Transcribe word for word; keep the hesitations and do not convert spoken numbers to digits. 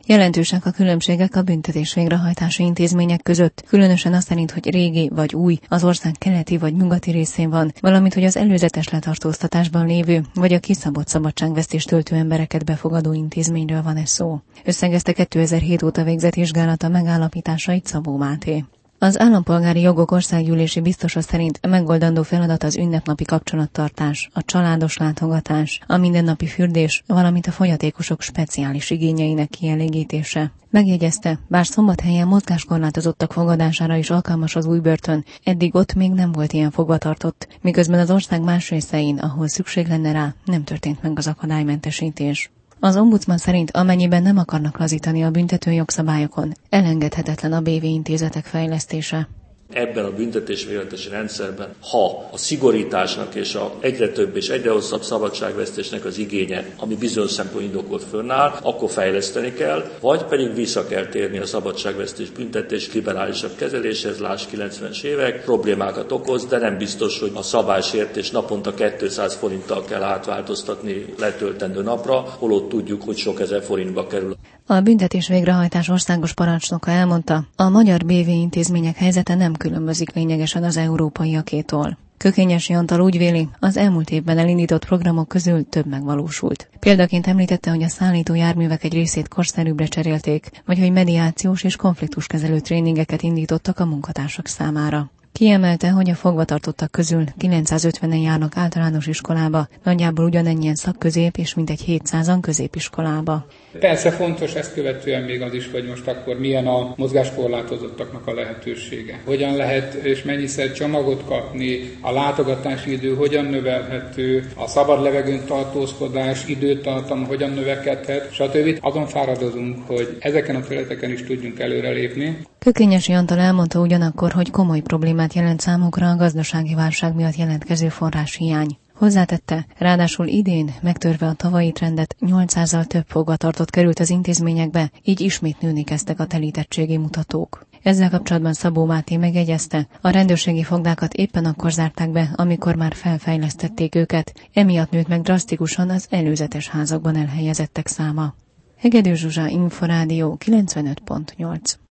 Jelentősek a különbségek a büntetés végrehajtási intézmények között, különösen azt szerint, hogy régi vagy új, az ország keleti vagy nyugati részén van, valamint hogy az előzetes letartóztatásban lévő vagy a kiszabott szabadságvesztést töltő embereket befogadó intézményről van-e szó. Összegezte kétezer-hét óta végzett vizsgálata megállapításait Szabó Máté. Az állampolgári jogok országgyűlési biztosa szerint megoldandó feladat az ünnepnapi kapcsolattartás, a családos látogatás, a mindennapi fürdés, valamint a fogyatékosok speciális igényeinek kielégítése. Megjegyezte, bár Szombathelyen mozgáskorlátozottak fogadására is alkalmas az új börtön, eddig ott még nem volt ilyen fogvatartott, miközben az ország más részein, ahol szükség lenne rá, nem történt meg az akadálymentesítés. Az ombudsman szerint amennyiben nem akarnak lazítani a büntető jogszabályokon, elengedhetetlen a bé vé intézetek fejlesztése. Ebben a büntetés-végrehajtási rendszerben, ha a szigorításnak és a egyre több és egyre hosszabb szabadságvesztésnek az igénye, ami bizonyos szempontból indokolt fönnáll, akkor fejleszteni kell, vagy pedig vissza kell térni a szabadságvesztés büntetés liberálisabb kezeléshez, lásd kilencvenes évek, problémákat okoz, de nem biztos, hogy a szabálysértés naponta kétszáz forinttal kell átváltoztatni letöltendő napra, holott tudjuk, hogy sok ezer forintba kerül. A büntetés végrehajtás országos parancsnoka elmondta, a magyar bé vé intézmények helyzete nem különbözik lényegesen az európaiakétól. Kökényesi Antal úgy véli, az elmúlt évben elindított programok közül több megvalósult. Példaként említette, hogy a szállító járművek egy részét korszerűbbre cserélték, vagy hogy mediációs és konfliktuskezelő tréningeket indítottak a munkatársak számára. Kiemelte, hogy a fogvatartottak közül kilencszázötvenen járnak általános iskolába, nagyjából ugyanennyien szakközép és mintegy hétszázan középiskolába. Persze fontos ezt követően még az is, hogy most akkor milyen a mozgáskorlátozottaknak a lehetősége. Hogyan lehet és mennyiszer csomagot kapni, a látogatási idő hogyan növelhető, a szabad levegőn tartózkodás időtartam hogyan növekedhet, stb. Azon fáradozunk, hogy ezeken a területeken is tudjunk előrelépni. Kökényesi Antal elmondta ugyanakkor, hogy komoly problémát jelent számukra a gazdasági válság miatt jelentkező forráshiány. Hozzátette, ráadásul idén, megtörve a tavalyi trendet, nyolcszázzal több fogvatartott került az intézményekbe, így ismét nőni kezdtek a telítettségi mutatók. Ezzel kapcsolatban Szabó Máté megjegyezte, a rendőrségi fogdákat éppen akkor zárták be, amikor már felfejlesztették őket, emiatt nőtt meg drasztikusan az előzetes házakban elhelyezettek száma. Hegedű Zsuzsa, Inforádió kilencvenöt pont nyolc.